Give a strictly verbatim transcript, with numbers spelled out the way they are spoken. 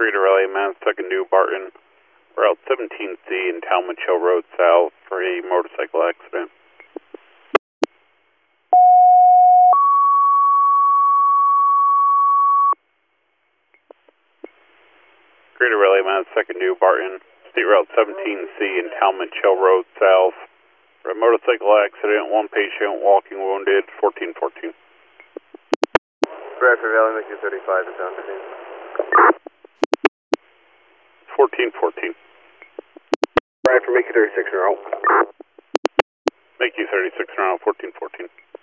Creator Rally, Mass Second New Barton, Route seventeen C in Talmadge Hill Road South for a motorcycle accident. Creator Rally, Mass Second New Barton, State Route seventeen C in Talmadge Hill Road South for a motorcycle accident, one patient walking wounded, fourteen fourteen. Bradford Valley, make you thirty-five is down fifteen. fourteen fourteen. Bradford, make you thirty-six in a row. Make you thirty-six around fourteen fourteen.